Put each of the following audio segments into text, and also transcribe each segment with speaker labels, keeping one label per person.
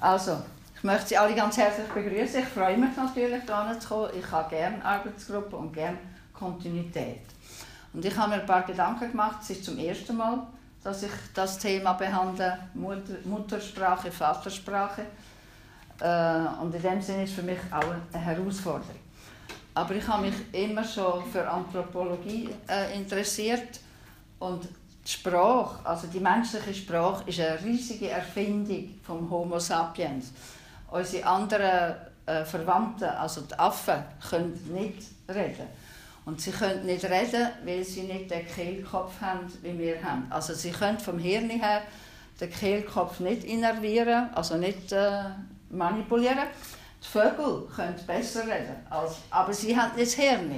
Speaker 1: Also, ich möchte Sie alle ganz herzlich begrüßen. Ich freue mich natürlich, hierher zu kommen. Ich habe gerne Arbeitsgruppe und gerne Kontinuität. Und ich habe mir ein paar Gedanken gemacht. Es ist zum ersten Mal, dass ich das Thema behandle, Muttersprache, Vatersprache. Und in dem Sinne ist es für mich auch eine Herausforderung. Aber ich habe mich immer schon für Anthropologie interessiert. Und die Sprache, also die menschliche Sprache, ist eine riesige Erfindung vom Homo sapiens. Unsere anderen Verwandten, also die Affen, können nicht reden. Und sie können nicht reden, weil sie nicht den Kehlkopf haben, wie wir haben. Also sie können vom Hirn her den Kehlkopf nicht innervieren, also nicht manipulieren. Die Vögel können besser reden, aber sie haben nicht das Hirn.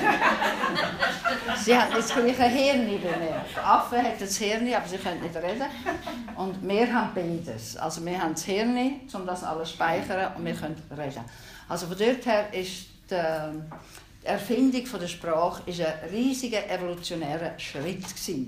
Speaker 1: Sie haben nicht das gleiche Hirn wie wir. Die Affen haben das Hirn, aber sie können nicht reden. Und wir haben beides. Also wir haben das Hirn, um das alles zu speichern, und wir können reden. Also von dort her ist die Erfindung der Sprache ist ein riesiger evolutionärer Schritt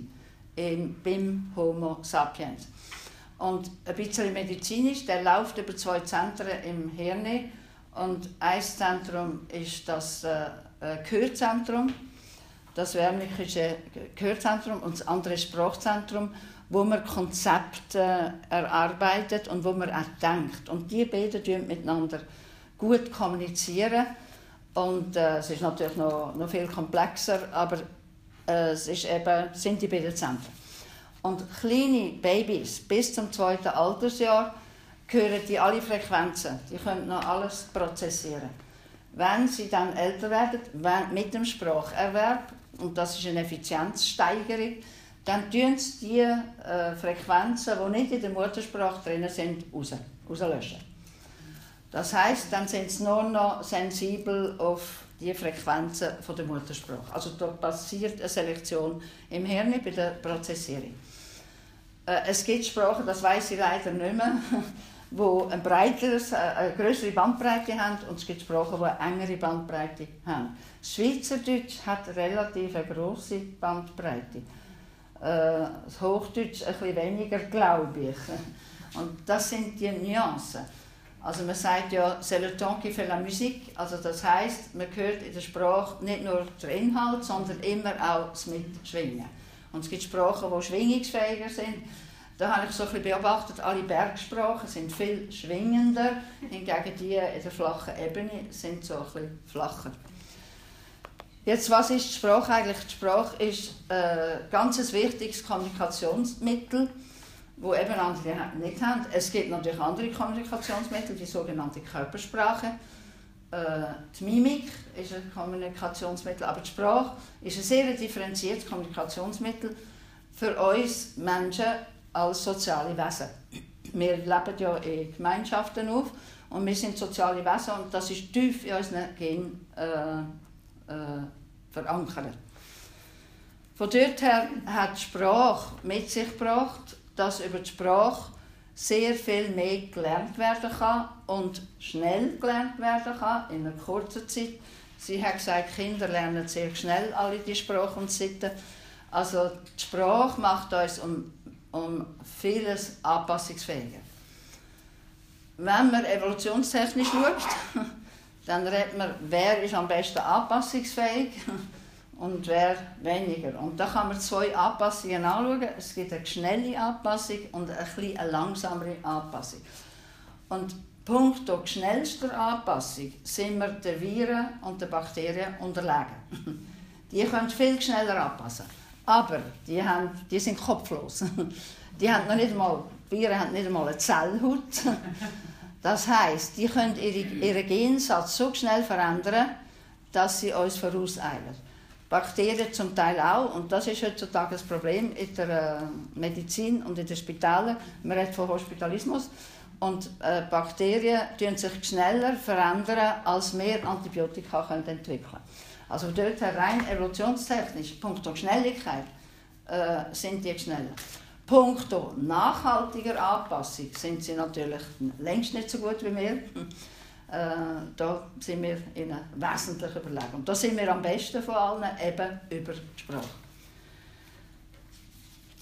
Speaker 1: beim Homo sapiens. Und ein bisschen medizinisch, der läuft über 2 Zentren im Hirn. Und ein Zentrum ist das Gehörzentrum, das wärmliche Gehörzentrum, und das andere Sprachzentrum, wo man Konzepte erarbeitet und wo man auch denkt. Und die beiden miteinander gut kommunizieren. Und es ist natürlich noch viel komplexer, aber es ist sind die beiden Zentren. Und kleine Babys bis zum 2. Altersjahr hören die alle Frequenzen, die können noch alles prozessieren. Wenn sie dann älter werden, mit dem Spracherwerb, und das ist eine Effizienzsteigerung, dann tun sie die Frequenzen, die nicht in der Muttersprache drin sind, rauslöschen. Das heisst, dann sind sie nur noch sensibel auf die Frequenzen der Muttersprache. Also da passiert eine Selektion im Hirn bei der Prozessierung. Es gibt Sprachen, das weiss ich leider nicht mehr, die eine größere Bandbreite haben, und es gibt Sprachen, die eine engere Bandbreite haben. Das Schweizerdeutsch hat relativ eine grosse Bandbreite. Das Hochdeutsch ein bisschen weniger, glaube ich. Und das sind die Nuancen. Also man sagt ja, c'est le temps qui fait la musique. Also das heisst, man hört in der Sprache nicht nur den Inhalt, sondern immer auch das Mitschwingen. Und es gibt Sprachen, die schwingungsfähiger sind. Da habe ich so ein bisschen beobachtet, alle Bergsprachen sind viel schwingender, hingegen die in der flachen Ebene sind so ein bisschen flacher. Jetzt, was ist die Sprache eigentlich? Die Sprache ist ein ganz wichtiges Kommunikationsmittel, das eben andere nicht haben. Es gibt natürlich andere Kommunikationsmittel, die sogenannte Körpersprache. Die Mimik ist ein Kommunikationsmittel, aber die Sprache ist ein sehr differenziertes Kommunikationsmittel für uns Menschen als soziale Wesen. Wir leben ja in Gemeinschaften auf und wir sind soziale Wesen, und das ist tief in unseren Genen verankert. Von dort her hat die Sprache mit sich gebracht, dass über die Sprache sehr viel mehr gelernt werden kann und schnell gelernt werden kann, in einer kurzen Zeit. Sie hat gesagt, Kinder lernen sehr schnell alle die Sprache und Sitten. Also die Sprache macht uns um vieles anpassungsfähiger. Wenn man evolutionstechnisch schaut, dann redet man, wer ist am besten anpassungsfähig und wer weniger. Und da kann man 2 Anpassungen anschauen. Es gibt eine schnelle Anpassung und eine langsamere Anpassung. Und punkto schnellster Anpassung sind wir den Viren und den Bakterien unterlegen. Die können viel schneller anpassen. Aber die sind kopflos. Die Viren haben nicht einmal eine Zellhaut. Das heisst, die können ihren Gensatz so schnell verändern, dass sie uns vorauseilen. Bakterien zum Teil auch, und das ist heutzutage das Problem in der Medizin und in den Spitälern. Man redet von Hospitalismus. Und Bakterien verändern sich schneller verändern, als wir Antibiotika entwickeln können. Also dort rein evolutionstechnisch, punkto Schnelligkeit, sind die schneller. Punkto nachhaltiger Anpassung sind sie natürlich längst nicht so gut wie wir. Da sind wir ihnen wesentlich überlegen. Und da sind wir am besten von allen eben über die Sprache. Die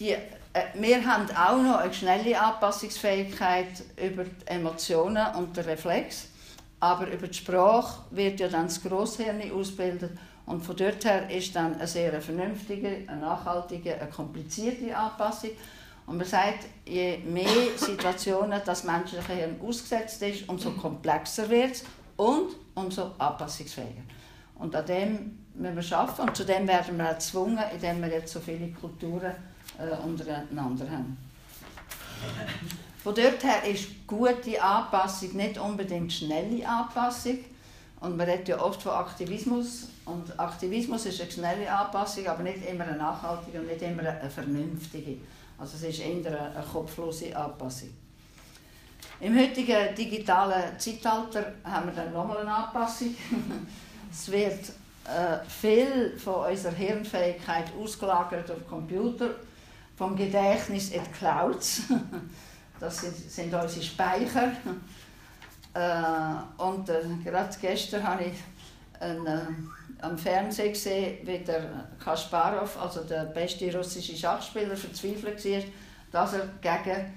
Speaker 1: Wir haben auch noch eine schnelle Anpassungsfähigkeit über die Emotionen und den Reflex, aber über die Sprache wird ja dann das Grosshirn ausgebildet und von dort her ist dann eine sehr vernünftige, eine nachhaltige, eine komplizierte Anpassung. Und man sagt, je mehr Situationen das menschliche Hirn ausgesetzt ist, umso komplexer wird es und umso anpassungsfähiger. Und an dem müssen wir arbeiten und zu dem werden wir auch gezwungen, indem wir jetzt so viele Kulturen untereinander haben. Von dort her ist gute Anpassung nicht unbedingt schnelle Anpassung. Und man redet ja oft von Aktivismus. Und Aktivismus ist eine schnelle Anpassung, aber nicht immer eine nachhaltige und nicht immer eine vernünftige. Also es ist eher eine kopflose Anpassung. Im heutigen digitalen Zeitalter haben wir dann nochmal eine Anpassung. Es wird viel von unserer Hirnfähigkeit ausgelagert auf Computer, vom Gedächtnis in die Clouds. Das sind unsere Speicher. Gerade gestern habe ich am Fernsehen gesehen, wie der Kasparov, also der beste russische Schachspieler, verzweifelt war, dass er gegen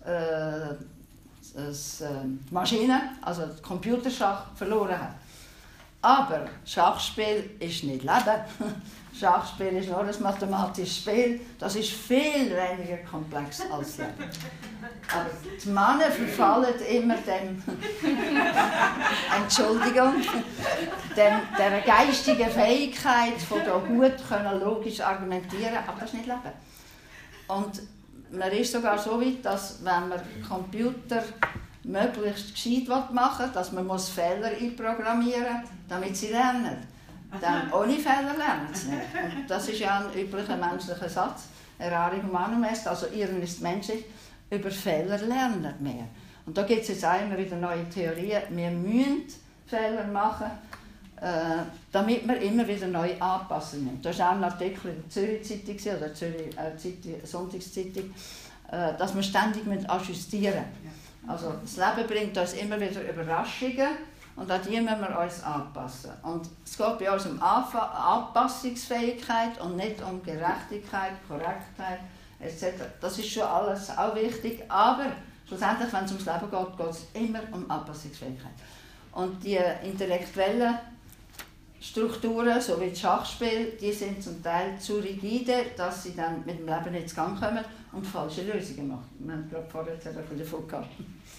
Speaker 1: die Maschine, also das Computerschach, verloren hat. Aber Schachspiel ist nicht Leben. Schachspiel ist nur ein mathematisches Spiel. Das ist viel weniger komplex als Leben. Aber die Männer verfallen immer dem Entschuldigung, der geistigen Fähigkeit, von da gut können, logisch argumentieren, aber das ist nicht Leben. Und man ist sogar so weit, dass wenn man Computer möglichst gescheit machen will, dass man Fehler einprogrammieren muss, damit sie lernen. Dann ohne Fehler lernen sie nicht. Und das ist ja ein üblicher menschlicher Satz. Errare humanum est, also Irren ist menschlich. Über Fehler lernen wir. Und da gibt es jetzt auch immer wieder neue Theorien. Wir müssen Fehler machen, damit wir immer wieder neu anpassen müssen. Da ist auch ein Artikel in der Zürich-Zeitung oder Zürich Sonntagszeitung, dass wir ständig ajustieren müssen. Also das Leben bringt uns immer wieder Überraschungen und an die müssen wir uns anpassen. Und es geht bei uns um Anpassungsfähigkeit und nicht um Gerechtigkeit, Korrektheit etc. Das ist schon alles auch wichtig, aber schlussendlich, wenn es ums Leben geht, geht es immer um Anpassungsfähigkeit. Und die intellektuellen Strukturen, so wie das Schachspiel, die sind zum Teil zu rigide, dass sie dann mit dem Leben nicht zu Gang kommen und falsche Lösungen machen. Wir haben gerade vorher davon gehabt.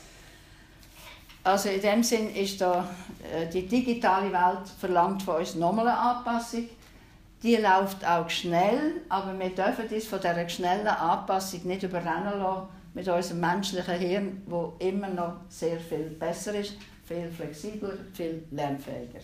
Speaker 1: Also in dem Sinn ist da, die digitale Welt verlangt von uns nochmal eine Anpassung. Die läuft auch schnell, aber wir dürfen uns von dieser schnellen Anpassung nicht überrennen lassen mit unserem menschlichen Hirn, das immer noch sehr viel besser ist, viel flexibler, viel lernfähiger.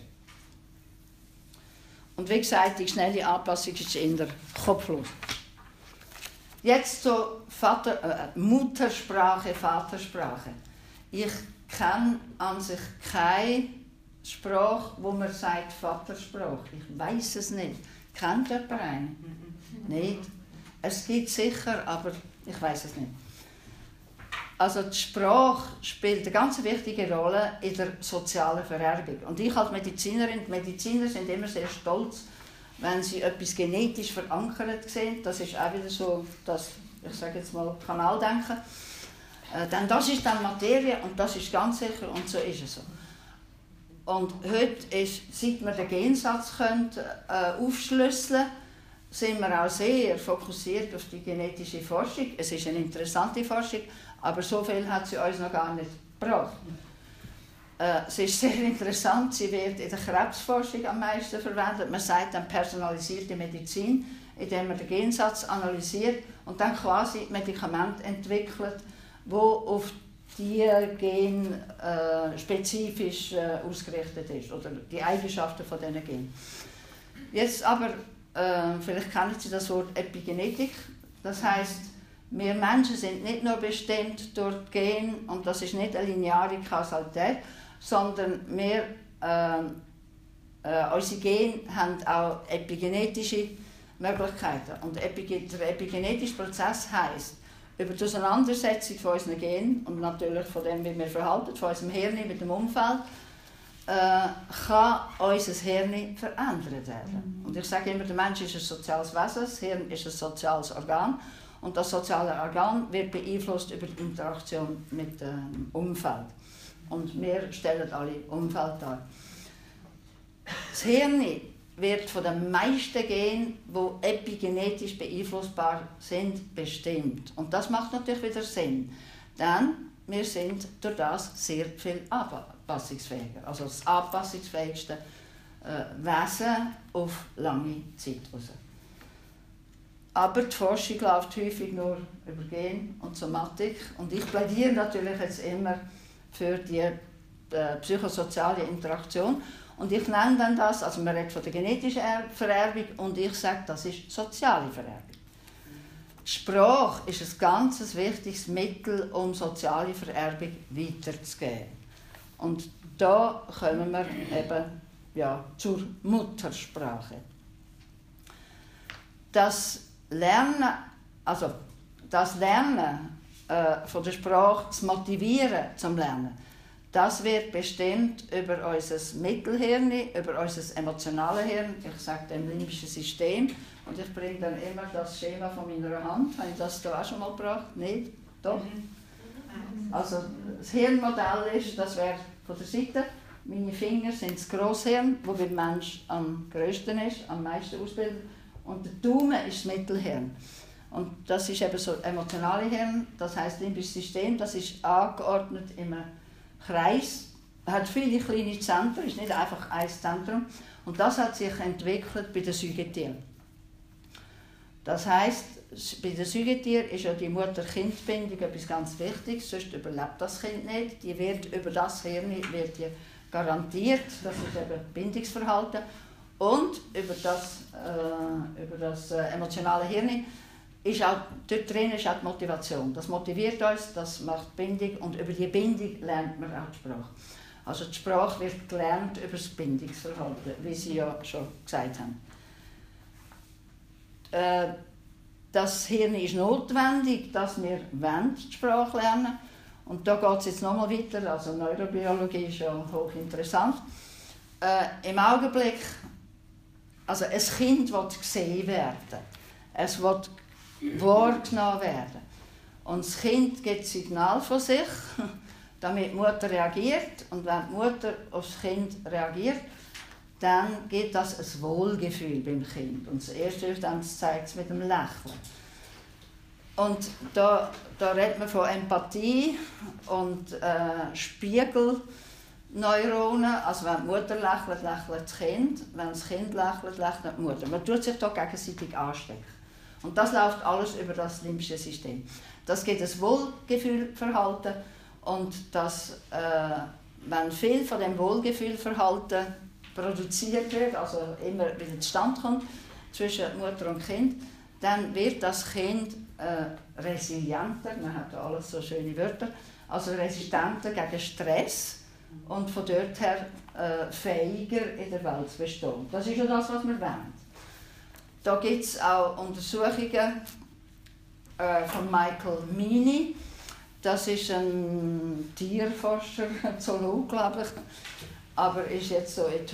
Speaker 1: Und wie gesagt, die schnelle Anpassung ist in der Kopflos. Jetzt so Muttersprache, Vatersprache. Ich kenne an sich keine Sprache, wo man sagt Vatersprache. Ich weiß es nicht. Kennt jemand einen? Nicht? Es gibt sicher, aber ich weiß es nicht. Also die Sprache spielt eine ganz wichtige Rolle in der sozialen Vererbung. Und ich als Medizinerin, die Mediziner sind immer sehr stolz, wenn sie etwas genetisch verankert sehen. Das ist auch wieder so, das, ich sage jetzt mal, Kanaldenken. Denn das ist dann Materie und das ist ganz sicher und so ist es so. Und heute ist, seit wir den Gensatz aufschlüsseln können, sind wir auch sehr fokussiert auf die genetische Forschung. Es ist eine interessante Forschung, aber so viel hat sie uns noch gar nicht gebracht. Sie ist sehr interessant, sie wird in der Krebsforschung am meisten verwendet. Man sagt dann personalisierte Medizin, indem man den Gensatz analysiert und dann quasi Medikamente entwickelt, die auf die Gen spezifisch ausgerichtet ist oder die Eigenschaften von diesen Genen. Jetzt aber, vielleicht kennen Sie das Wort Epigenetik, das heisst, wir Menschen sind nicht nur bestimmt durch die Gene und das ist nicht eine lineare Kausalität, sondern wir, unsere Gene haben auch epigenetische Möglichkeiten. Und der epigenetische Prozess heisst, über die Auseinandersetzung von unseren Genen und natürlich von dem, wie wir verhalten, von unserem Hirn mit dem Umfeld, kann unser Hirn verändert werden. Und ich sage immer, der Mensch ist ein soziales Wesen, das Hirn ist ein soziales Organ. und das soziale Organ wird beeinflusst über die Interaktion mit dem Umfeld. Und wir stellen alle Umfeld dar. Das Hirn wird von den meisten Genen, die epigenetisch beeinflussbar sind, bestimmt. Und das macht natürlich wieder Sinn, denn wir sind durch das sehr viel anpassungsfähiger. Also das anpassungsfähigste Wesen auf lange Zeit raus. Aber die Forschung läuft häufig nur über Gen und Somatik. Und ich plädiere natürlich jetzt immer für die psychosoziale Interaktion. Und ich nenne dann das, also man redet von der genetischen Vererbung und ich sage, das ist soziale Vererbung. Die Sprache ist ein ganz wichtiges Mittel, um soziale Vererbung weiterzugeben. Und da kommen wir eben zur Muttersprache. Das Lernen von der Sprache, das Motivieren zum Lernen, das wird bestimmt über unser Mittelhirn, über unser emotionales Hirn, ich sage dem limbischen System. Und ich bringe dann immer das Schema von meiner Hand. Habe ich das da auch schon mal gebracht? Nicht? Doch? Also das Hirnmodell ist, das wäre von der Seite, meine Finger sind das Grosshirn, das beim Menschen am grössten ist, am meisten ausbildet. Und der Daumen ist das Mittelhirn. Und das ist eben so das emotionale Hirn, das heisst limbisches System, das ist angeordnet in einem Kreis, hat viele kleine Zentren, ist nicht einfach ein Zentrum. Und das hat sich entwickelt bei den Säugetieren. Das heisst, bei den Säugetieren ist ja die Mutter-Kind-Bindung etwas ganz Wichtiges, sonst überlebt das Kind nicht. Die wird über das Hirn wird die garantiert, das ist eben Bindungsverhalten. Und über das emotionale Hirn ist auch, dort drin ist auch die Motivation. Das motiviert uns, das macht Bindung und über die Bindung lernt man auch die Sprache. Also die Sprache wird gelernt über das Bindungsverhalten, wie Sie ja schon gesagt haben. Das Hirn ist notwendig, dass wir die Sprache lernen. Und da geht es jetzt nochmal weiter, also Neurobiologie ist ja hochinteressant. Im Augenblick, also ein Kind will gesehen werden, es will wahrgenommen werden. Und das Kind gibt Signal von sich, damit die Mutter reagiert. Und wenn die Mutter auf das Kind reagiert, dann gibt das ein Wohlgefühl beim Kind. Und das Erste ist, dann zeigt es mit dem Lächeln. Und da redet man von Empathie und Spiegelneuronen. Also wenn die Mutter lächelt, lächelt das Kind. Wenn das Kind lächelt, lächelt die Mutter. Man tut sich da gegenseitig anstecken. Und das läuft alles über das limbische System. Das gibt ein Wohlgefühlverhalten. Und das, wenn viel von dem Wohlgefühlverhalten produziert wird, also immer wieder zustande kommt zwischen Mutter und Kind, dann wird das Kind resilienter, man hat da alles so schöne Wörter, also resistenter gegen Stress und von dort her fähiger in der Welt zu bestehen. Das ist ja das, was wir wollen. Da gibt es auch Untersuchungen von Michael Meany. Das ist ein Tierforscher, ein Zoolog, glaube ich, aber ist jetzt so ins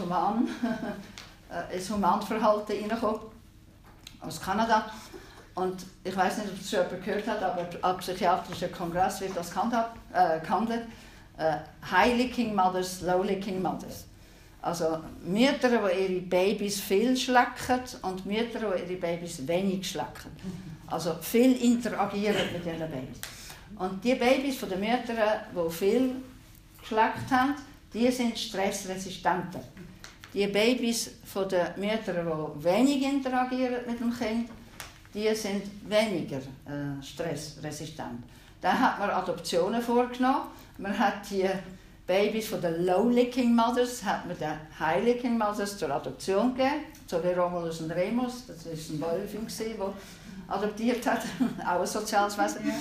Speaker 1: Humanverhalten reingekommen, aus Kanada. Und ich weiß nicht, ob das schon jemand gehört hat, aber am psychiatrischen Kongress wird das gehandelt. High-licking Mothers, Low-licking Mothers. Also Mütter, die ihre Babys viel schlecken und Mütter, die ihre Babys wenig schlecken. Also viel interagieren mit ihren Babys. Und die Babys von den Müttern, die viel geschleckt haben, die sind stressresistenter. Die Babys von den Müttern, die wenig interagieren mit dem Kind, die sind weniger stressresistent. Dann hat man Adoptionen vorgenommen. Man hat die Babys von den Low-Licking Mothers, hat man den High-Licking Mothers zur Adoption gegeben, so wie Romulus und Remus. Das war ein Wölfin, der adoptiert hat, auch ein soziales Wesen.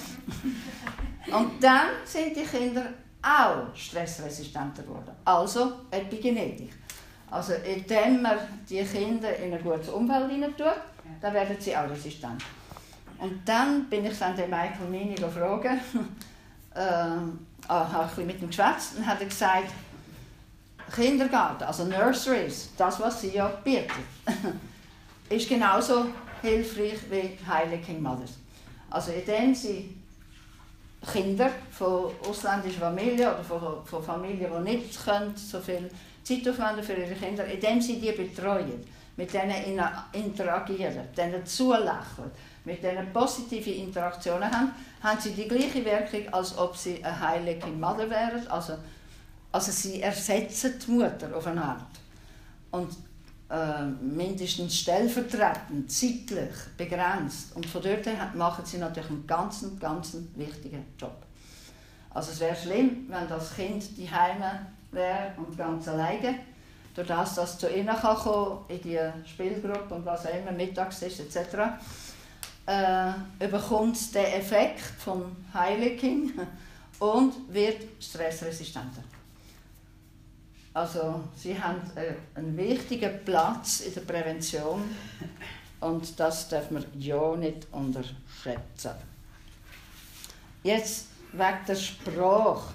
Speaker 1: Und dann sind die Kinder auch stressresistenter geworden, also Epigenetik. Also indem man die Kinder in ein gutes Umfeld hineintut, dann werden sie auch resistent. Und dann bin ich dann den Michael Meany gefragt, habe ein bisschen mit ihm geschwätzt und hat gesagt, Kindergarten, also Nurseries, das was sie ja bieten, ist genauso hilfreich wie High-Licking Mothers. Also indem sie Kinder von ausländischen Familien oder von Familien, die nicht können, so viel Zeit aufwenden für ihre Kinder, indem sie die betreuen, mit denen interagieren, denen zulächeln, mit denen positive Interaktionen haben, haben sie die gleiche Wirkung, als ob sie eine heilige Mutter wären. Also sie ersetzen die Mutter auf eine Art. Und mindestens stellvertretend, zeitlich, begrenzt. Und von dort her machen sie natürlich einen ganz wichtigen Job. Also es wäre schlimm, wenn das Kind die Heime wäre und ganz alleine. Durch das, dass es zu ihnen kommen kann, in die Spielgruppe und was auch immer, Mittagstisch etc., bekommt es den Effekt vom Heiligen und wird stressresistenter. Also sie haben einen wichtigen Platz in der Prävention und das darf man ja nicht unterschätzen. Jetzt wegen der Sprache.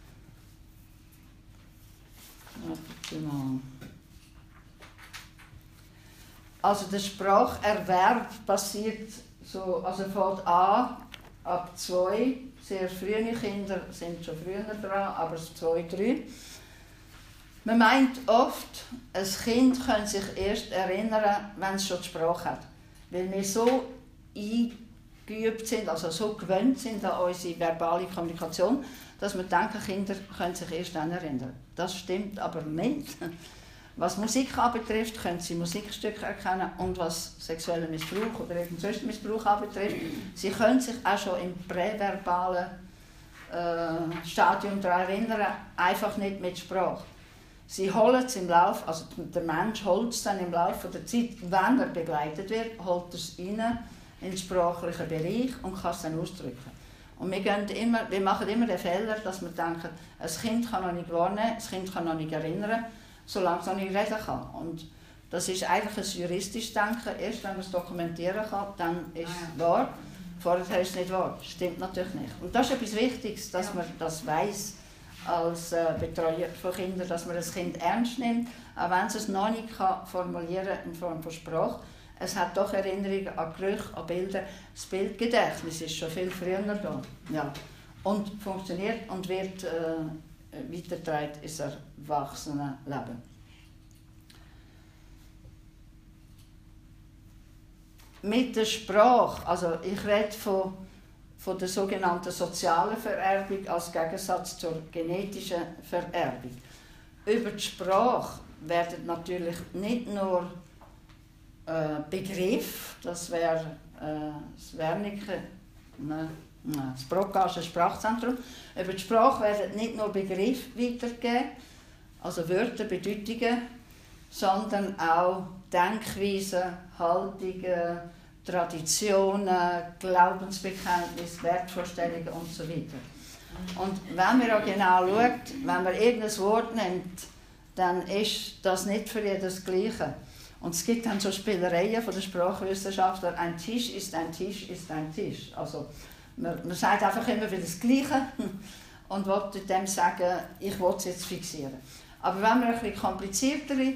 Speaker 1: Also der Spracherwerb passiert so, also fängt an ab 2. Sehr frühe Kinder sind schon früher dran, aber 2, 3. Man meint oft, ein Kind kann sich erst erinnern, wenn es schon die Sprache hat. Weil wir so eingeübt sind, also so gewöhnt sind an unsere verbale Kommunikation, dass wir denken, Kinder können sich erst dann erinnern. Das stimmt aber nicht. Was Musik anbetrifft, können sie Musikstücke erkennen und was sexuellen Missbrauch oder irgendeinen Missbrauch anbetrifft, sie können sich auch schon im präverbalen Stadium daran erinnern, einfach nicht mit Sprache. Sie holen es im Lauf, also der Mensch holt es dann im Laufe der Zeit, wenn er begleitet wird, holt er es rein in den sprachlichen Bereich und kann es dann ausdrücken. Und wir machen immer den Fehler, dass wir denken, ein Kind kann noch nicht wahrnehmen, ein Kind kann noch nicht erinnern, solange es noch nicht reden kann. Und das ist eigentlich ein juristisches Denken. Erst wenn man es dokumentieren kann, dann ist es wahr. Vorher ist es nicht wahr. Das stimmt natürlich nicht. Und das ist etwas Wichtiges, dass man das weiss als Betreuer von Kindern, dass man das Kind ernst nimmt, auch wenn es noch nicht formulieren kann in Form von Sprache. Es hat doch Erinnerungen an Gerüche, an Bilder. Das Bildgedächtnis ist schon viel früher da. Ja. Und funktioniert und wird weitergetragen ins Erwachsenenleben. Mit der Sprache, also ich rede von der sogenannten sozialen Vererbung als Gegensatz zur genetischen Vererbung. Über die Sprache werden natürlich nicht nur Begriff, das wäre das Wernicke, das Brockasche Sprachzentrum. Über die Sprache werden nicht nur Begriffe weitergegeben, also Wörter, Bedeutungen, sondern auch Denkweisen, Haltungen, Traditionen, Glaubensbekenntnisse, Wertvorstellungen und so weiter. Und wenn man auch genau schaut, wenn man irgendein Wort nimmt, dann ist das nicht für jeden das Gleiche. Und es gibt dann so Spielereien von den Sprachwissenschaftlern, ein Tisch ist ein Tisch ist ein Tisch. Also man sagt einfach immer wieder das Gleiche und will dem sagen, ich will es jetzt fixieren. Aber wenn man ein bisschen kompliziertere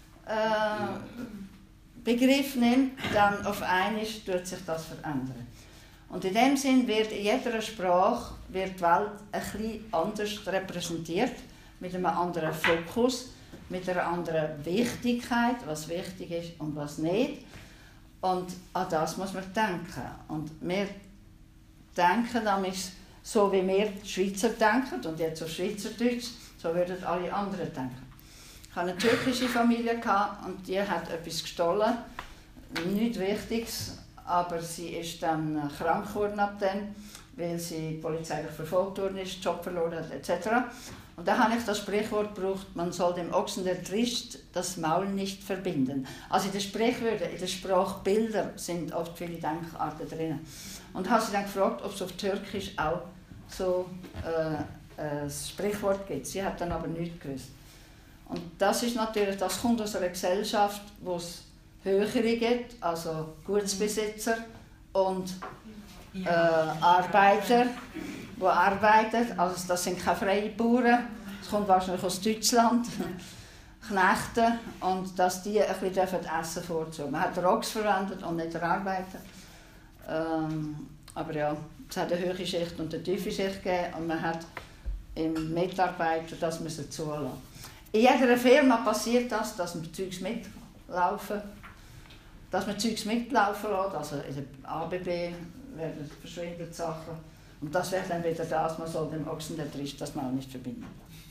Speaker 1: Begriff nimmt, dann auf einmal tut sich das verändern. Und in dem Sinn wird in jeder Sprache wird die Welt ein bisschen anders repräsentiert, mit einem anderen Fokus, mit einer anderen Wichtigkeit, was wichtig ist und was nicht. Und an das muss man denken. Und wir denken nämlich so, wie wir die Schweizer denken, und jetzt auf Schweizerdeutsch, so würden alle anderen denken. Ich hatte eine türkische Familie und die hat etwas gestohlen, nichts Wichtiges, aber sie ist dann krank geworden ab dem, weil sie polizeilich verfolgt worden ist, Job verloren hat etc. Und da habe ich das Sprichwort gebraucht, man soll dem Ochsen, der trischt, das Maul nicht verbinden. Also in den Sprichwörtern, in den Sprachbildern sind oft viele Denkarten drin. Und habe sie dann gefragt, ob es auf Türkisch auch so ein Sprichwort gibt. Sie hat dann aber nichts gewusst. Und das ist natürlich, das kommt aus einer Gesellschaft, wo es Höhere gibt, also Gutsbesitzer und Arbeiter, die arbeiten. Also das sind keine freien Bauern, das kommt wahrscheinlich aus Deutschland, Knechte, und dass die ein bisschen essen vorzunehmen. Man hat den Ochs verwendet und nicht den Arbeiter. Aber ja, es hat eine hohe Schicht und eine tiefe Schicht gegeben und man hat im Mitarbeiter das müssen zulassen. In jeder Firma passiert das, dass man Zeugs mitlaufen, lässt. Also in der ABB werden verschwinden Sachen. Und das wäre dann wieder das, man soll dem Ochsen, der drischt, das man auch nicht verbinden.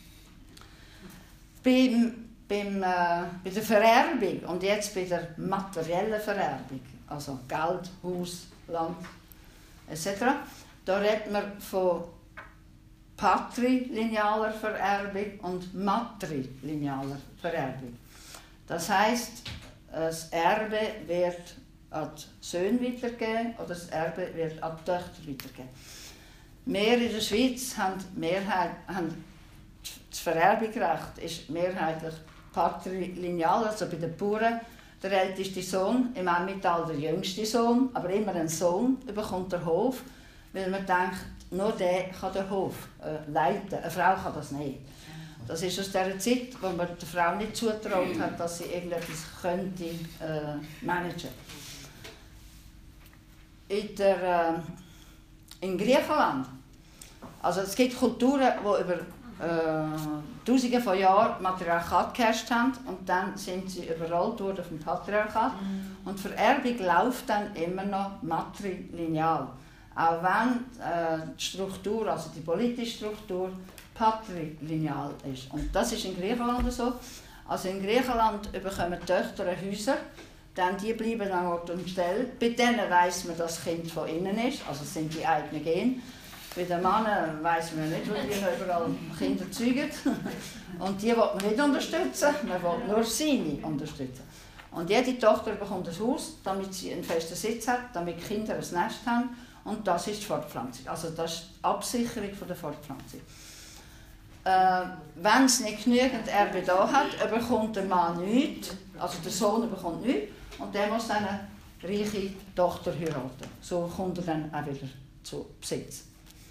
Speaker 1: Bei der Vererbung und jetzt bei der materiellen Vererbung, also Geld, Haus, Land etc., da redet man von patrilinealer Vererbung und matrilinealer Vererbung. Das heisst, das Erbe wird an die Söhne weitergegeben oder das Erbe wird an die Töchter weitergegeben. Wir in der Schweiz haben das Vererbungsrecht ist mehrheitlich patrilineal, also bei den Bauern der älteste Sohn, im Emmental der jüngste Sohn, aber immer ein Sohn bekommt den Hof, weil man denkt, nur der kann den Hof leiten, eine Frau kann das nicht. Das ist aus der Zeit, wo man der Frau nicht zutraut hat, dass sie irgendetwas könnte managen. In Griechenland, also es gibt Kulturen, die über Tausende von Jahren Matriarchat geherrscht haben und dann sind sie überrollt worden vom Patriarchat. Und die Vererbung läuft dann immer noch matrilineal. Auch wenn die Struktur, also die politische Struktur, patrilineal ist. Und das ist in Griechenland so. Also in Griechenland bekommen die Töchter Häuser, dann die bleiben an Ort und Stelle. Bei denen weiss man, dass das Kind von innen ist, also es sind die eigenen Gene. Bei den Männern weiss man nicht, weil die überall Kinder zeugen. Und die will man nicht unterstützen, man will nur seine unterstützen. Und jede Tochter bekommt ein Haus, damit sie einen festen Sitz hat, damit die Kinder ein Nest haben. Und das ist die Fortpflanzung. Also das ist die Absicherung der Fortpflanzung. Wenn es nicht genügend Erbe da hat, bekommt der Mann nichts, also der Sohn bekommt nichts. Und der muss dann eine reiche Tochter heiraten. So kommt er dann auch wieder zu Besitz.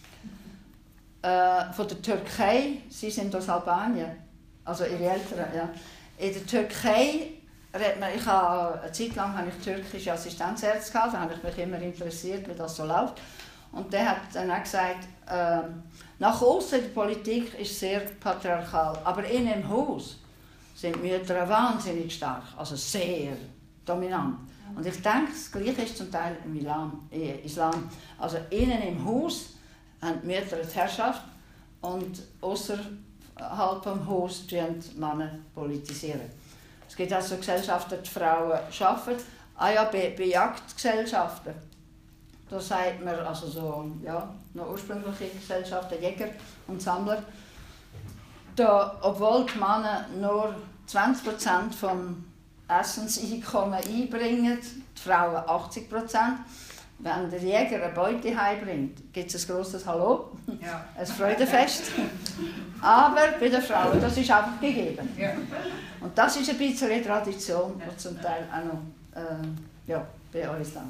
Speaker 1: Von der Türkei, sie sind aus Albanien, also ihre Eltern, ja. In der Türkei redet man, eine Zeit lang hatte ich türkische Assistenzärzte gehabt, da habe ich mich immer interessiert, wie das so läuft. Und der hat dann auch gesagt, nach außen die Politik ist sehr patriarchal, aber innen im Haus sind Mütter wahnsinnig stark, also sehr dominant. Und ich denke, das Gleiche ist zum Teil im Islam. Also innen im Haus haben die Mütter die Herrschaft und außerhalb des Hauses politisieren die Männer politisieren. Es gibt also Gesellschaften, die Frauen arbeiten. Bei Jagdgesellschaften, da sagt man, also so, ja, noch ursprüngliche Gesellschaften, Jäger und Sammler, da, obwohl die Männer nur 20% vom Essenseinkommen einbringen, die Frauen 80%. Wenn der Jäger eine Beute heimbringt, gibt es ein grosses Hallo, ja. Ein Freudenfest. Aber bei den Frauen, das ist einfach gegeben. Ja. Und das ist ein bisschen eine Tradition, die zum Teil auch noch bei uns läuft.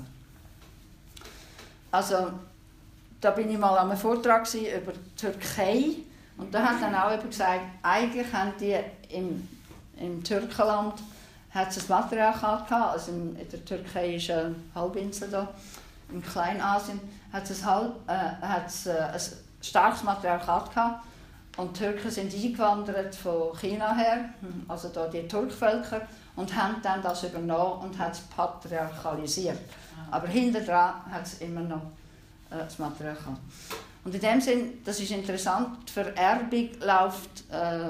Speaker 1: Also, da bin ich mal an einem Vortrag über die Türkei und da hat dann auch jemand gesagt, eigentlich haben die im Türkenland hat es ein Matriarchat gehabt, also in der türkischen Halbinsel da, in Kleinasien, hat es ein starkes Matriarchat gehabt. Und die Türken sind eingewandert von China her, also da die Turkvölker, und haben dann das übernommen und haben es patriarchalisiert. Aber hinter dran hat es immer noch das Matriarchat. Und in dem Sinn, das ist interessant, die Vererbung läuft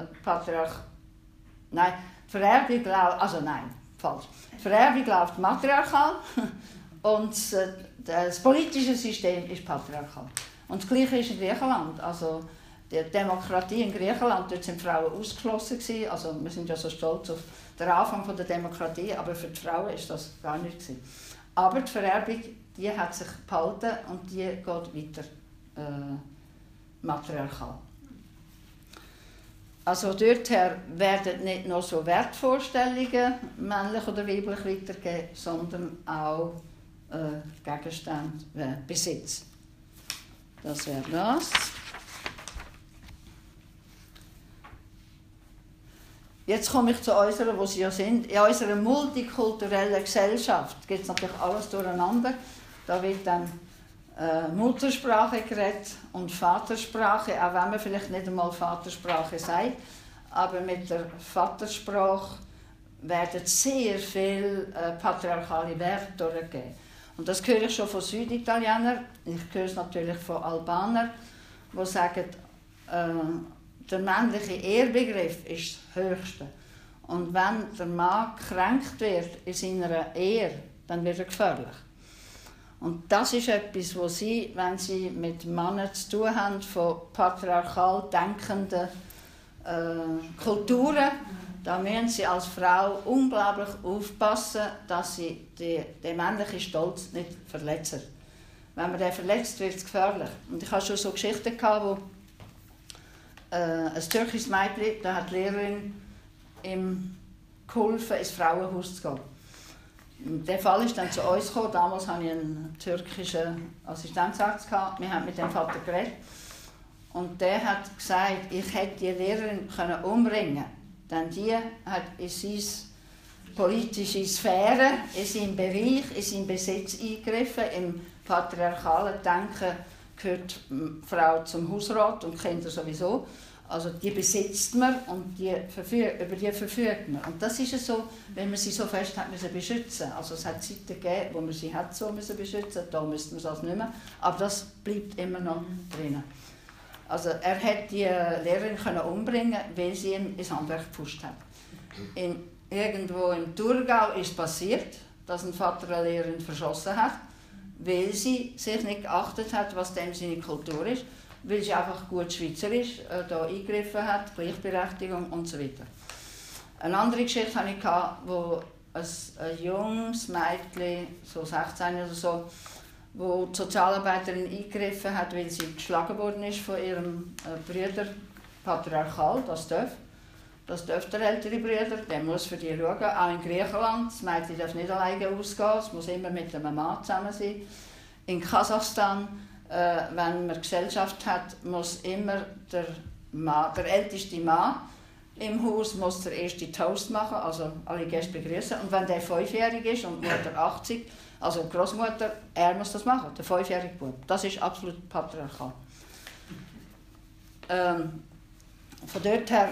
Speaker 1: Die Vererbung läuft matriarchal und das politische System ist patriarchal. Und das Gleiche ist in Griechenland. Also die Demokratie in Griechenland, dort sind Frauen ausgeschlossen gewesen. Also wir sind ja so stolz auf den Anfang der Demokratie, aber für die Frauen ist das gar nicht gewesen. Aber die Vererbung, die hat sich behalten und die geht weiter matriarchal. Also dorthin werden nicht nur so Wertvorstellungen, männlich oder weiblich, weitergegeben, sondern auch Gegenstände, Besitz. Das wäre das. Jetzt komme ich zu unserer, wo sie ja sind. In unserer multikulturellen Gesellschaft geht es natürlich alles durcheinander. Da wird dann Muttersprache geredet und Vatersprache, auch wenn man vielleicht nicht einmal Vatersprache sagt, aber mit der Vatersprache werden sehr viele patriarchale Werte durchgegeben. Und das höre ich schon von Süditalienern, ich höre es natürlich von Albanern, die sagen, der männliche Ehrbegriff ist das Höchste. Und wenn der Mann gekränkt wird in seiner Ehe, dann wird er gefährlich. Und das ist etwas, wo sie, wenn sie mit Männern zu tun haben, von patriarchal denkenden Kulturen, da müssen sie als Frau unglaublich aufpassen, dass sie den männlichen Stolz nicht verletzen. Wenn man den verletzt, wird es gefährlich. Und ich hatte schon so Geschichten, wo ein türkisches Mädchen, da hat die Lehrerin ihm geholfen, ins Frauenhaus zu gehen. Der Fall ist dann zu uns gekommen. Damals hatte ich einen türkischen Assistenzarzt. Wir haben mit dem Vater geredet. Und der hat gesagt, ich hätte die Lehrerin umbringen können. Denn die hat in seine politische Sphäre, in seinen Bereich, in seinen Besitz eingegriffen. Im patriarchalen Denken gehört die Frau zum Hausrat und Kinder sowieso. Also die besitzt man und über die verfügt man. Und das ist es so, wenn man sie so fest hat müssen beschützen. Also es hat Zeiten gegeben, wo man sie hat so müssen beschützen, da müsste man es also nicht mehr. Aber das bleibt immer noch drin. Also er hätte die Lehrerin umbringen können, weil sie ihn ins Handwerk gepusht hat. Irgendwo im Thurgau ist passiert, dass ein Vater eine Lehrerin verschossen hat, weil sie sich nicht geachtet hat, was dem seine Kultur ist, weil sie einfach gut schweizerisch da eingegriffen hat, Gleichberechtigung und so weiter. Eine andere Geschichte hatte ich, wo ein junges Mädchen, so 16 oder so, wo die Sozialarbeiterin eingegriffen hat, weil sie geschlagen worden ist von ihrem Bruder, patriarchal, das darf der ältere Bruder, der muss für die schauen, auch in Griechenland, das Mädchen darf nicht alleine ausgehen, es muss immer mit einem Mann zusammen sein. In Kasachstan, wenn man Gesellschaft hat, muss immer der älteste Mann im Haus muss der erste Toast machen, also alle Gäste begrüßen. Und wenn der 5-jährig ist und die Mutter 80, also die Großmutter, er muss das machen, der 5-jährige Bub. Das ist absolut patriarchal. Von dort her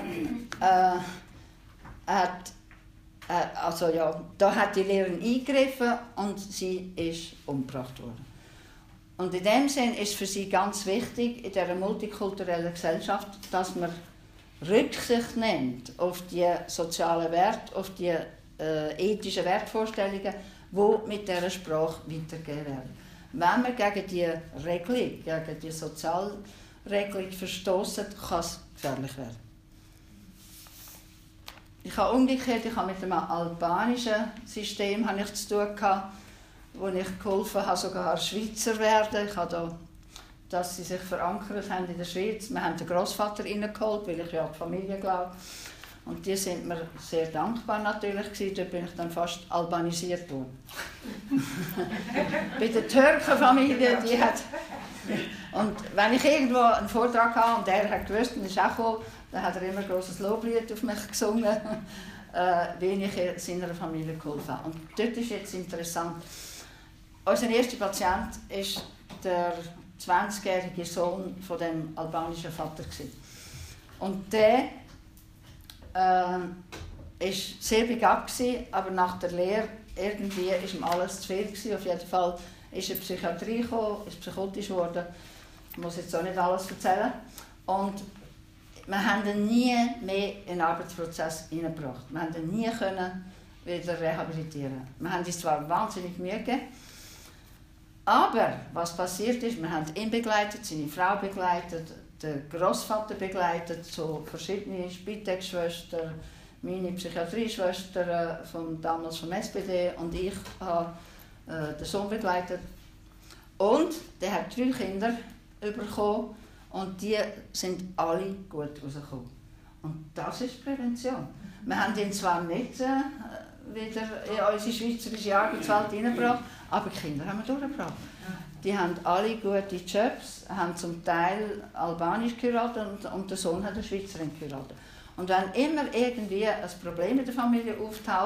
Speaker 1: da hat die Lehrerin eingegriffen und sie ist umgebracht worden. Und in dem Sinn ist für sie ganz wichtig, in dieser multikulturellen Gesellschaft, dass man Rücksicht nimmt auf die sozialen Werte, auf die ethischen Wertvorstellungen, die mit dieser Sprache weitergegeben werden. Wenn man gegen die Regelung, gegen die Sozialregelung verstoßen, kann es gefährlich werden. Ich habe umgekehrt, ich habe mit dem albanischen System zu tun gehabt, wo ich geholfen habe, sogar Schweizer werden. Ich habe da, dass sie sich verankert haben in der Schweiz. Wir haben den Großvater reingeholt, weil ich ja an die Familie glaube. Und die sind mir sehr dankbar natürlich gewesen. Da bin ich dann fast albanisiert worden. Bei der Türkenfamilie, die hat... Und wenn ich irgendwo einen Vortrag hatte und der hat gewusst und ist auch gekommen, dann hat er immer ein grosses Loblied auf mich gesungen, wie ich seiner Familie geholfen habe. Und dort ist jetzt interessant, unser erster Patient war der 20-jährige Sohn von dem albanischen Vater. Und der war sehr begabt, aber nach der Lehre irgendwie ist ihm alles zu viel gewesen. Auf jeden Fall ist er in die Psychiatrie gekommen, ist psychotisch geworden. Ich muss jetzt auch nicht alles erzählen. Und wir haben ihn nie mehr in den Arbeitsprozess hineingebracht. Wir haben ihn nie wieder rehabilitieren. Wir haben uns zwar wahnsinnig Mühe gegeben, aber was passiert ist, wir haben ihn begleitet, seine Frau begleitet, den Großvater begleitet, so verschiedene Spitex-Schwestern, meine Psychiatrieschwester damals vom SPD und ich habe den Sohn begleitet. Und der hat 3 Kinder bekommen und die sind alle gut rausgekommen. Und das ist Prävention. Wir haben ihn zwar nicht wieder in unsere schweizerische Arbeitswelt hineingebracht, aber die Kinder haben wir durchgebracht. Die haben alle gute Jobs, haben zum Teil albanisch geheiratet und der Sohn hat eine Schweizerin geheiratet. Und wenn immer irgendwie ein Problem in der Familie auftaucht,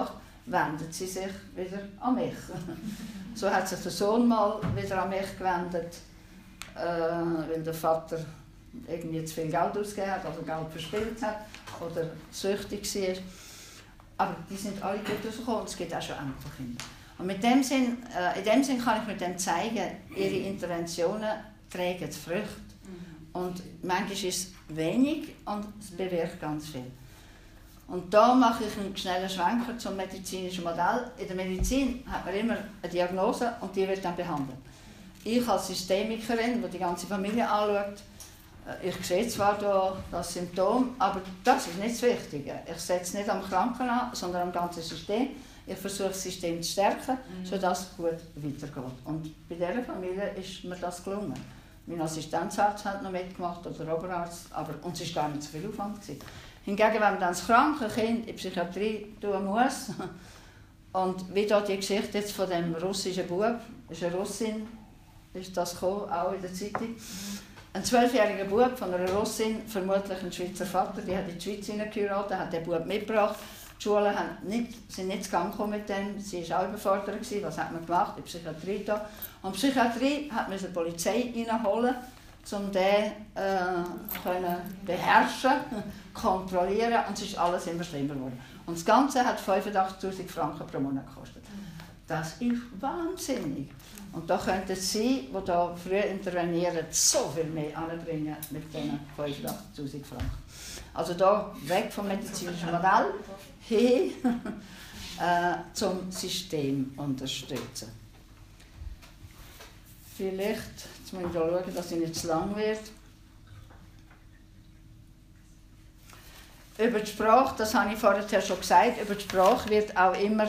Speaker 1: wendet sie sich wieder an mich. So hat sich der Sohn mal wieder an mich gewendet, weil der Vater irgendwie zu viel Geld ausgegeben hat, also Geld verspielt hat oder süchtig war. Aber die sind alle gut rausgekommen, es gibt auch schon Enkelkinder. Und in dem Sinn kann ich mit dem zeigen, ihre Interventionen tragen Früchte. Und manchmal ist es wenig und es bewirkt ganz viel. Und da mache ich einen schnellen Schwenker zum medizinischen Modell. In der Medizin hat man immer eine Diagnose und die wird dann behandelt. Ich als Systemikerin, die die ganze Familie anschaut, ich sehe zwar da das Symptom, aber das ist nicht das Wichtige. Ich setze nicht am Kranken an, sondern am ganzen System. Ich versuche das System zu stärken, sodass es gut weitergeht. Und bei dieser Familie ist mir das gelungen. Mein Assistenzarzt hat noch mitgemacht, oder der Oberarzt, aber uns war gar nicht so viel Aufwand gewesen. Hingegen, wenn man dann das kranke Kind in die Psychiatrie tun muss, und wie da die Geschichte jetzt von dem russischen Bub, ist eine Russin, ist das gekommen, auch in der Zeitung. Ein 12-jähriger Bub von einer Russin, vermutlich ein Schweizer Vater, die hat in die Schweiz hineingeheiratet, hat den Bub mitgebracht. Die Schulen sind nicht zu Gang gekommen mit dem, sie war auch überfordert. Was hat man gemacht? In die Psychiatrie da. Und die Psychiatrie musste die Polizei reinholen, um den beherrschen, kontrollieren, und es ist alles immer schlimmer geworden. Und das Ganze hat 85'000 Franken pro Monat gekostet. Das ist wahnsinnig. Und da könnten Sie, die da früh intervenieren, so viel mehr anbringen mit diesen 85'000 Franken. Also da weg vom medizinischen Modell hin zum System unterstützen. Vielleicht, jetzt muss ich da schauen, dass es nicht zu lang wird. Über die Sprache, das habe ich vorher schon gesagt, über die Sprache wird auch immer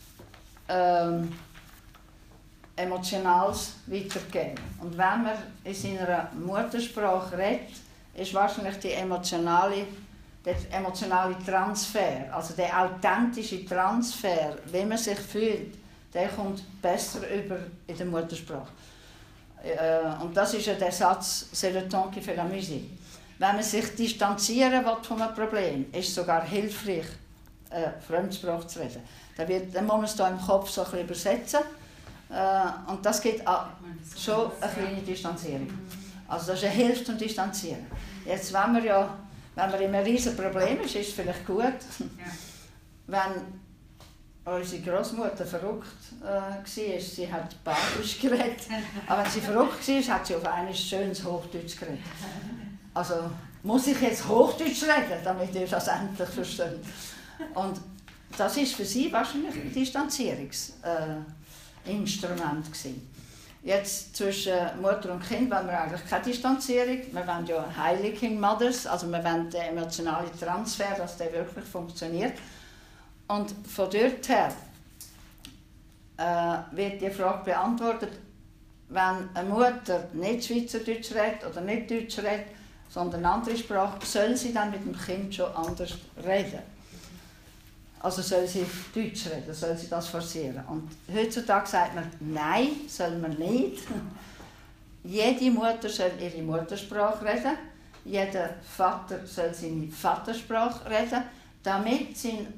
Speaker 1: Emotionales weitergegeben. Und wenn man in seiner Muttersprache redet, ist wahrscheinlich der emotionale Transfer, also der authentische Transfer, wie man sich fühlt, der kommt besser über in der Muttersprache. Und das ist ja der Satz, c'est le temps qui fait la musique. Wenn man sich distanzieren will von einem Problem, ist es sogar hilfreich, Fremdsprache zu reden. Dann muss man es da im Kopf so ein bisschen übersetzen. Und das gibt schon eine kleine Distanzierung. Also das ist eine Hilfe zum Distanzieren. Jetzt, wenn man in einem riesen Problem ist es vielleicht gut, wenn unsere Großmutter verrückt war, sie hat Badisch geredet, aber wenn sie verrückt war, hat sie auf einmal schönes Hochdeutsch geredet. Also muss ich jetzt Hochdeutsch reden, damit ihr das endlich versteht. Und das war für sie wahrscheinlich ein Distanzierungsinstrument gewesen. Jetzt zwischen Mutter und Kind wollen wir eigentlich keine Distanzierung. Wir wollen ja Heiligen Mothers, also wir wollen den emotionalen Transfer, dass der wirklich funktioniert. Und von dort her wird die Frage beantwortet, wenn eine Mutter nicht Schweizerdeutsch redet oder nicht Deutsch redet, sondern eine andere Sprache, soll sie dann mit dem Kind schon anders reden. Also soll sie Deutsch reden, soll sie das forcieren. Und heutzutage sagt man, nein, soll man nicht. Jede Mutter soll ihre Muttersprache reden, jeder Vater soll seine Vatersprache reden, damit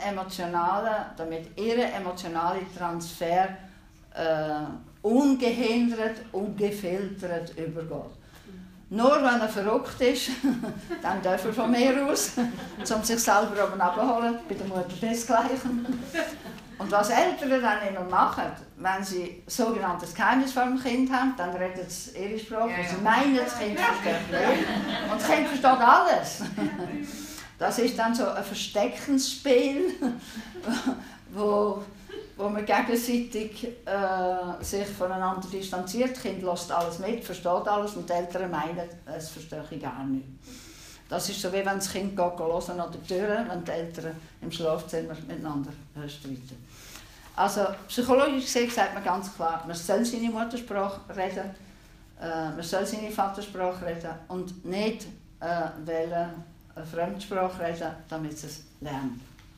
Speaker 1: ihr emotionaler Transfer ungehindert, ungefiltert übergeht. Nur wenn er verrückt ist, dann darf er von mir aus, um sich selber oben abzuholen, bei der Mutter desgleichen. Und was Eltern dann immer machen, wenn sie ein sogenanntes Geheimnis vor dem Kind haben, dann reden sie ihre Sprache, und sie meinen, das Kind versteht nicht. Und das Kind versteht alles. Das ist dann so ein Versteckensspiel, wo man gegenseitig sich voneinander distanziert. Das Kind lässt alles mit, versteht alles, und die Eltern meinen, es verstehe ich gar nicht. Das ist so, wie wenn das Kind hören an der Tür, wenn die Eltern im Schlafzimmer miteinander streiten. Also psychologisch gesehen sagt man ganz klar, man soll seine Muttersprache reden, man soll seine Vatersprache reden und nicht eine Fremdsprache reden, damit sie es lernt.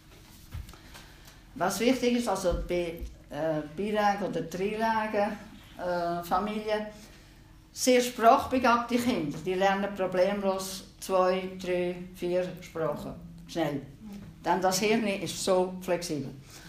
Speaker 1: Was wichtig ist, also bei Bilagen oder Dreilagen Familien, sehr sprachbegabte Kinder, die lernen problemlos 2, 3, 4 Sprachen schnell. Denn das Hirn ist so flexibel.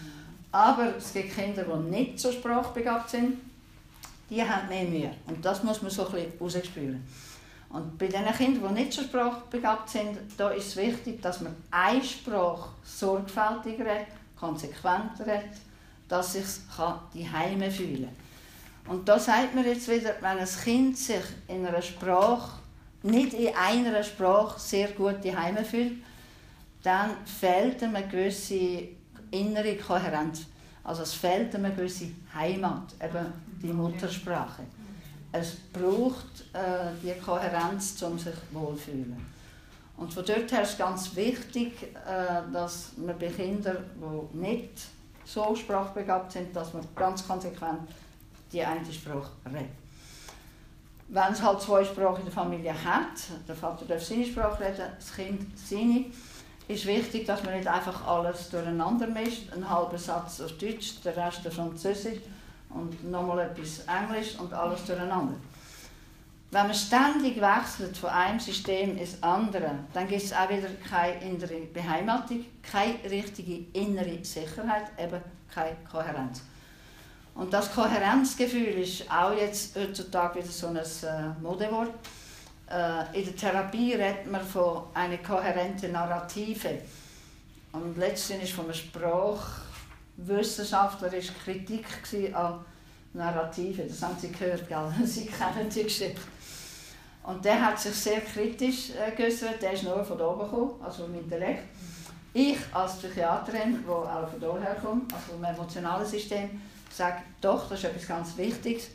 Speaker 1: Aber es gibt Kinder, die nicht so sprachbegabt sind, die haben mehr Mühe. Und das muss man so ein bisschen rausspüren. Und bei den Kindern, die nicht so sprachbegabt sind, da ist es wichtig, dass man eine Sprache sorgfältig redet, konsequent redet, dass es sich die Heime fühlen kann. Und da sagt man jetzt wieder, wenn ein Kind sich in einer Sprache, nicht in einer Sprache sehr gut die Heime fühlt, dann fehlt ihm eine gewisse innere Kohärenz. Also es fehlt ihm eine gewisse Heimat, eben die Muttersprache. Es braucht die Kohärenz, um sich wohlzufühlen. Und von dort her ist es ganz wichtig, dass man bei Kindern, die nicht so sprachbegabt sind, dass man ganz konsequent die eine Sprache redet. Wenn es halt zwei Sprachen in der Familie hat, der Vater darf seine Sprache reden, das Kind seine, ist wichtig, dass man nicht einfach alles durcheinander mischt, einen halben Satz auf Deutsch, der Rest auf Französisch und nochmal etwas Englisch und alles durcheinander. Wenn man ständig wechselt von einem System ins andere, dann gibt es auch wieder keine innere Beheimatung, keine richtige innere Sicherheit, eben keine Kohärenz. Und das Kohärenzgefühl ist auch jetzt heutzutage wieder so ein Modewort. In der Therapie redet man von einer kohärenten Narrative. Und letztens war von einem Sprachwissenschaftler Kritik an Narrative. Das haben Sie gehört, gell? Sie kennen die Geschichte. Und der hat sich sehr kritisch geäußert. Der ist nur von oben gekommen, also vom Intellekt. Ich als Psychiaterin, die auch von dort herkommt, also vom emotionalen System, sage, doch, das ist etwas ganz Wichtiges.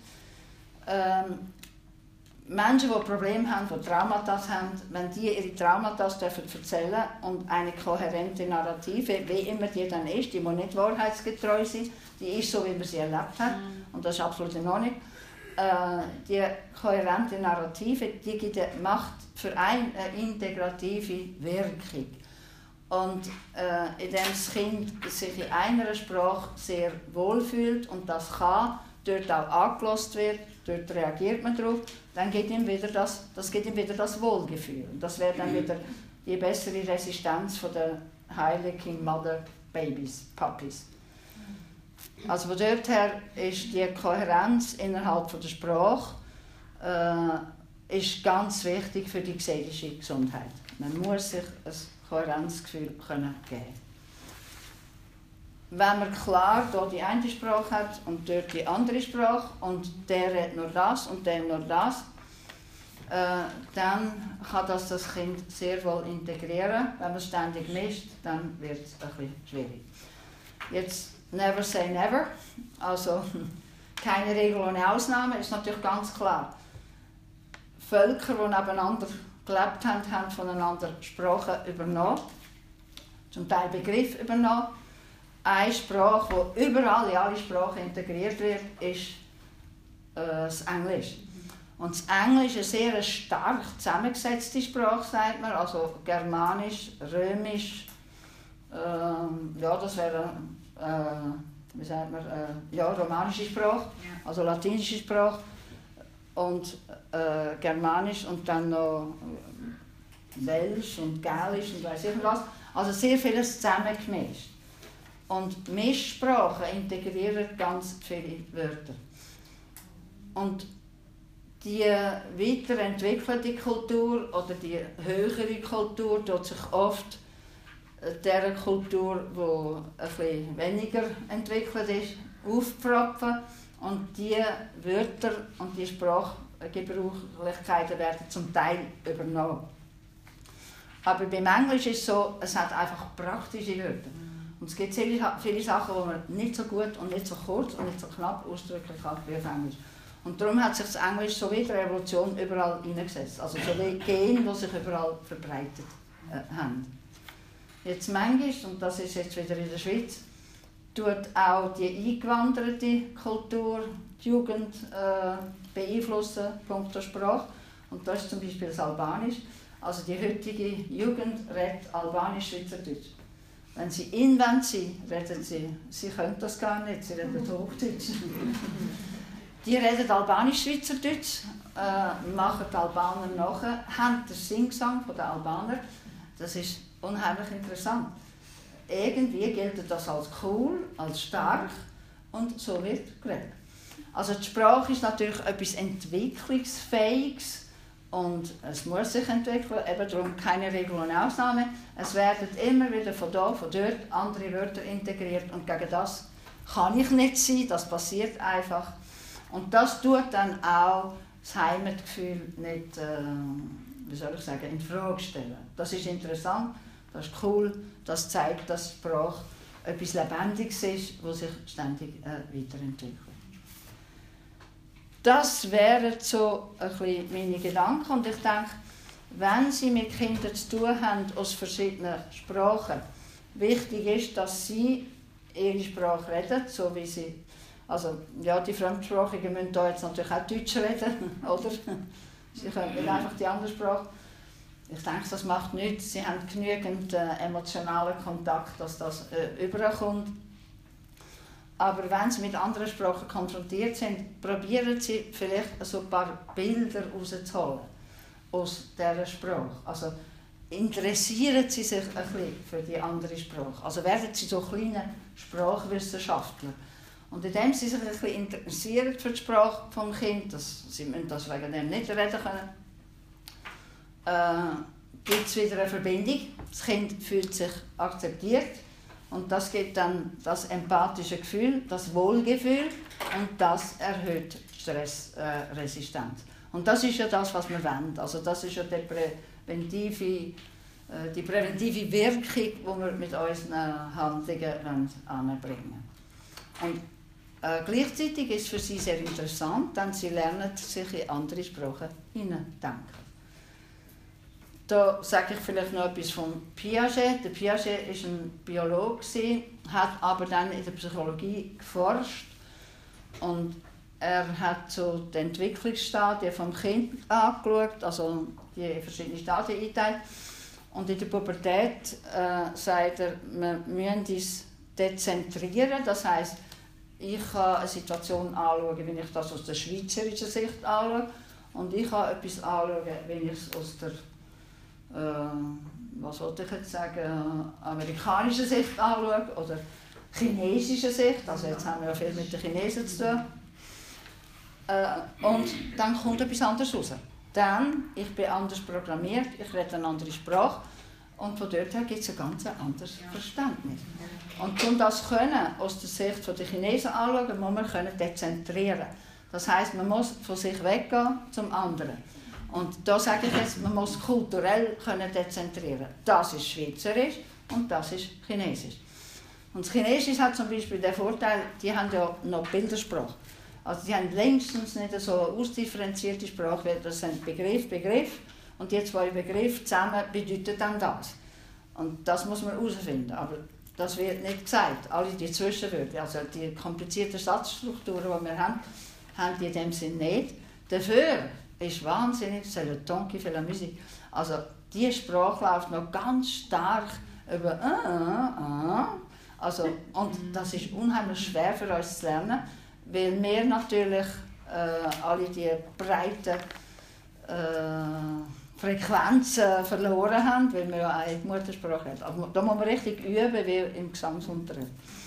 Speaker 1: Menschen, die Probleme haben, die Traumata haben, wenn die ihre Traumata erzählen dürfen und eine kohärente Narrative, wie immer die dann ist, die muss nicht wahrheitsgetreu sein, die ist so, wie man sie erlebt hat, und das ist absolut in Ordnung. Die kohärente Narrative, die macht für einen eine integrative Wirkung. Und indem das Kind sich in einer Sprache sehr wohlfühlt und das kann, dort auch angehört wird, dort reagiert man darauf, dann gibt ihm wieder das Wohlgefühl. Und das wäre dann wieder die bessere Resistenz von der Heiligen Mother Babies, Puppies. Also von dort her ist die Kohärenz innerhalb der Sprache ist ganz wichtig für die seelische Gesundheit. Man muss sich ein Kohärenzgefühl geben können. Wenn man klar hier die eine Sprache hat und dort die andere Sprache und der redet nur das und der nur das, dann kann das Kind sehr wohl integrieren. Wenn man ständig mischt, dann wird es ein bisschen schwierig. Jetzt never say never, also keine Regel ohne Ausnahme, ist natürlich ganz klar. Völker, die nebeneinander gelebt haben, haben voneinander Sprachen übernommen, zum Teil Begriffe übernommen. Eine Sprache, die überall in alle Sprachen integriert wird, ist das Englisch. Und das Englisch ist eine sehr stark zusammengesetzte Sprache, sagt man, also Germanisch, Römisch, ja, das wäre, wie sagt man, ja, romanische Sprache, also latinische Sprache und Germanisch und dann noch Welsch und Gälisch und weiss ich was. Also sehr vieles zusammengemischt. Und Mischsprachen integrieren ganz viele Wörter. Und die weiterentwickelte Kultur oder die höhere Kultur tut sich oft der Kultur, die etwas weniger entwickelt ist, aufpfropfen und die Wörter und die Sprachgebrauchlichkeiten werden zum Teil übernommen. Aber beim Englisch ist es so, es hat einfach praktische Wörter. Und es gibt viele Sachen, die man nicht so gut und nicht so kurz und nicht so knapp ausdrücken kann wie auf Englisch. Und darum hat sich das Englisch so wie die Revolution überall hineingesetzt. Also so wie Gene, die sich überall verbreitet haben. Jetzt manchmal, und das ist jetzt wieder in der Schweiz, tut auch die eingewanderte Kultur die Jugend beeinflussen, punkto Sprache. Und das ist zum Beispiel das Albanisch. Also die heutige Jugend redet Albanisch-Schweizerdeutsch. Wenn sie inwendig sind, reden sie können das gar nicht, sie reden Hochdeutsch. Die reden Albanisch-Schweizerdeutsch, machen die Albaner nachher, haben den Singsang der Albaner. Das ist unheimlich interessant. irgendwie gilt das als cool, als stark und so wird geredet. Also die Sprache ist natürlich etwas Entwicklungsfähiges und es muss sich entwickeln, eben darum keine Regel und Ausnahme. Es werden immer wieder von da, von dort andere Wörter integriert und gegen das kann ich nicht sein, das passiert einfach. Und das tut dann auch das Heimatgefühl nicht, wie soll ich sagen, in Frage stellen. Das ist interessant, das ist cool, das zeigt, dass Sprache etwas Lebendiges ist, das sich ständig weiterentwickelt. Das wären so ein bisschen meine Gedanken und ich denke, wenn Sie mit Kindern zu tun haben aus verschiedenen Sprachen, wichtig ist, dass Sie ihre Sprache reden, so wie sie, also ja, die Fremdsprachigen müssen da jetzt natürlich auch Deutsch reden, oder? Sie können nicht einfach die andere Sprache. Ich denke, das macht nichts, sie haben genügend emotionalen Kontakt, dass das überkommt. Aber wenn Sie mit anderen Sprachen konfrontiert sind, probieren Sie vielleicht so ein paar Bilder rauszuholen aus dieser Sprache. Also interessieren Sie sich ein bisschen für die andere Sprache. Also werden Sie so kleine Sprachwissenschaftler. Und indem Sie sich ein bisschen interessieren für die Sprache des Kindes, Sie müssen das wegen dem nicht reden können, gibt es wieder eine Verbindung. Das Kind fühlt sich akzeptiert. Und das gibt dann das empathische Gefühl, das Wohlgefühl und das erhöht Stressresistenz. Und das ist ja das, was wir wollen. Also das ist ja die präventive Wirkung, die wir mit unseren Handlungen anbringen wollen. Und gleichzeitig ist es für sie sehr interessant, denn sie lernen sich in andere Sprachen hineindenken. Da sage ich vielleicht noch etwas von Piaget. Der Piaget war ein Biologe, hat aber dann in der Psychologie geforscht und er hat so die Entwicklungsstadien des Kindes angeschaut, also die verschiedenen Stadien eingeteilt. Und in der Pubertät sagt er, wir müssen uns dezentrieren, das heisst, ich kann eine Situation anschauen, wie ich das aus der schweizerischen Sicht anschaue und ich kann etwas anschauen, wie ich es aus der was wollte ich jetzt sagen, amerikanische Sicht anschauen oder chinesische Sicht, also jetzt haben wir ja viel mit den Chinesen zu tun. Und dann kommt etwas anderes raus. Dann, ich bin anders programmiert, ich rede eine andere Sprache und von dort her gibt es ein ganz anderes Verständnis. Und um das können, aus der Sicht der Chinesen anschauen, muss man können dezentrieren. Das heisst, man muss von sich weggehen zum anderen. Und da sage ich jetzt, man muss kulturell können dezentrieren. Das ist Schweizerisch und das ist Chinesisch. Und das Chinesisch hat zum Beispiel den Vorteil, die haben ja noch Bildersprache. Also die haben längstens nicht so eine ausdifferenzierte Sprache, weil das sind Begriff und die zwei Begriffe zusammen bedeuten dann das. Und das muss man herausfinden, aber das wird nicht gesagt. Alle die Zwischenwörter, also die komplizierten Satzstrukturen, die wir haben die in dem Sinn nicht. Dafür ist wahnsinnig, c'est le temps qui fait la musique. Also die Sprache läuft noch ganz stark über also, und das ist unheimlich schwer für uns zu lernen, weil wir natürlich alle die breiten Frequenzen verloren haben, weil wir ja eine Muttersprache haben. Also, da muss man richtig üben, wie im Gesangsunterricht.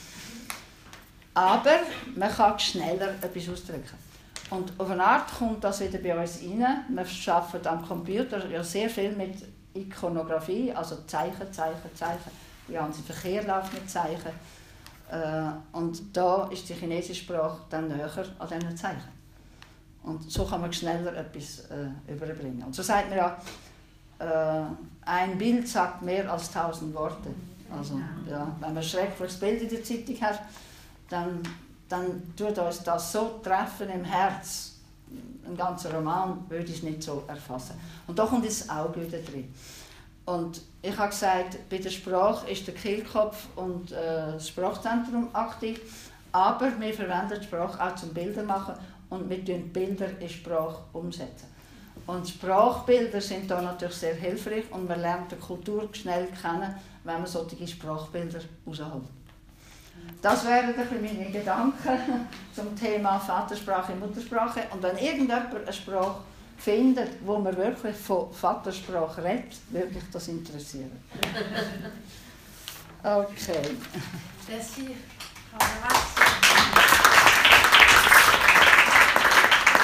Speaker 1: Aber man kann schneller etwas ausdrücken. Und auf eine Art kommt das wieder bei uns rein. Wir arbeiten am Computer ja sehr viel mit Ikonografie, also Zeichen. Der ganze Verkehr läuft mit Zeichen. Und da ist die chinesische Sprache dann näher an diesen Zeichen. Und so kann man schneller etwas überbringen. Und so sagt man ja, ein Bild sagt mehr als 1000 Worte. Also, ja, wenn man ein schreckliches Bild in der Zeitung hat, dann tut uns das so treffen im Herz. Ein ganzer Roman würde ich nicht so erfassen. Und da kommt das Auge wieder drin. Und ich habe gesagt, bei der Sprache ist der Kehlkopf und das Sprachzentrum aktiv, aber wir verwenden die Sprache auch zum Bilder machen und wir tun Bilder in Sprache umsetzen. Und Sprachbilder sind da natürlich sehr hilfreich und man lernt die Kultur schnell kennen, wenn man solche Sprachbilder rausholt. Das wären meine Gedanken zum Thema Vatersprache und Muttersprache. Und wenn irgendjemand eine Sprache findet, wo man wirklich von Vatersprache redet, würde mich das interessieren. Okay.
Speaker 2: Merci. Au revoir.